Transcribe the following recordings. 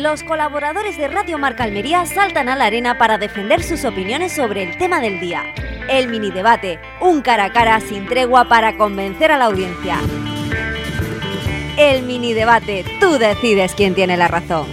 Los colaboradores de Radio Marca Almería saltan a la arena para defender sus opiniones sobre el tema del día. El mini debate, un cara a cara sin tregua para convencer a la audiencia. El mini debate, tú decides quién tiene la razón.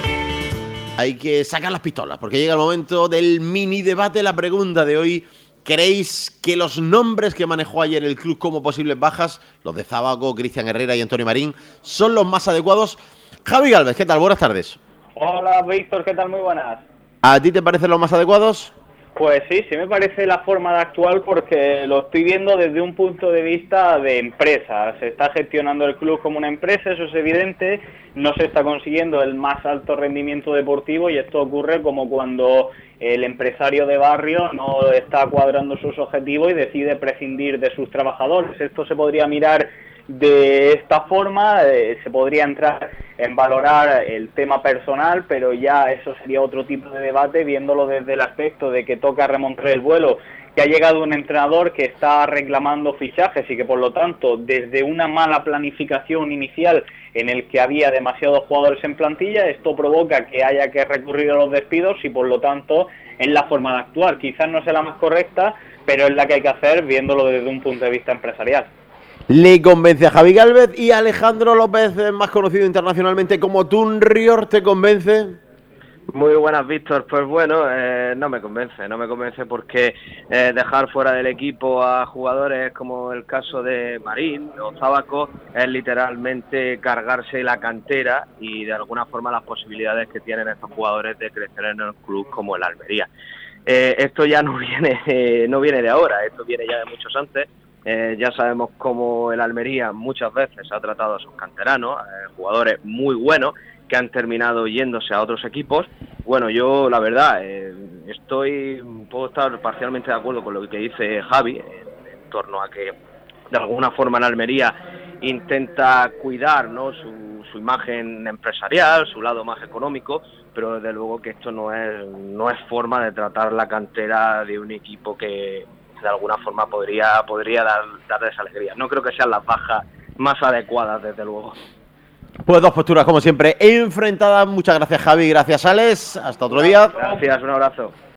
Hay que sacar las pistolas porque llega el momento del mini debate. La pregunta de hoy: ¿creéis que los nombres que manejó ayer el club como posibles bajas, los de Zábago, Cristian Herrera y Antonio Marín, son los más adecuados? Javi Gálvez, ¿qué tal? Buenas tardes. Hola, Víctor, ¿qué tal? Muy buenas. ¿A ti te parecen los más adecuados? Pues sí me parece la forma de actuar porque lo estoy viendo desde un punto de vista de empresa. Se está gestionando el club como una empresa, eso es evidente, no se está consiguiendo el más alto rendimiento deportivo y esto ocurre como cuando el empresario de barrio no está cuadrando sus objetivos y decide prescindir de sus trabajadores. Esto se podría mirar de esta forma, se podría entrar en valorar el tema personal, pero ya eso sería otro tipo de debate, viéndolo desde el aspecto de que toca remontar el vuelo, que ha llegado un entrenador que está reclamando fichajes y que por lo tanto desde una mala planificación inicial en el que había demasiados jugadores en plantilla, esto provoca que haya que recurrir a los despidos y por lo tanto es la forma de actuar. Quizás no sea la más correcta, pero es la que hay que hacer viéndolo desde un punto de vista empresarial. Le convence a Javi Gálvez. Y Alejandro López, más conocido internacionalmente como Tunrior, ¿te convence? Muy buenas, Víctor. Pues bueno, no me convence porque dejar fuera del equipo a jugadores como el caso de Marín o Zábaco es literalmente cargarse la cantera y de alguna forma las posibilidades que tienen estos jugadores de crecer en el club como el Almería. Esto ya no viene de ahora, esto viene ya de muchos antes. Ya sabemos cómo el Almería muchas veces ha tratado a sus canteranos, jugadores muy buenos que han terminado yéndose a otros equipos. Bueno, yo la verdad puedo estar parcialmente de acuerdo con lo que dice Javi en torno a que de alguna forma el Almería intenta cuidar, ¿no?, su imagen empresarial, su lado más económico, pero desde luego que esto no es forma de tratar la cantera de un equipo que de alguna forma podría darles alegría. No creo que sean las bajas más adecuadas, desde luego. Pues dos posturas, como siempre, enfrentadas. Muchas gracias, Javi. Gracias, Alex. Hasta otro día. Gracias, un abrazo.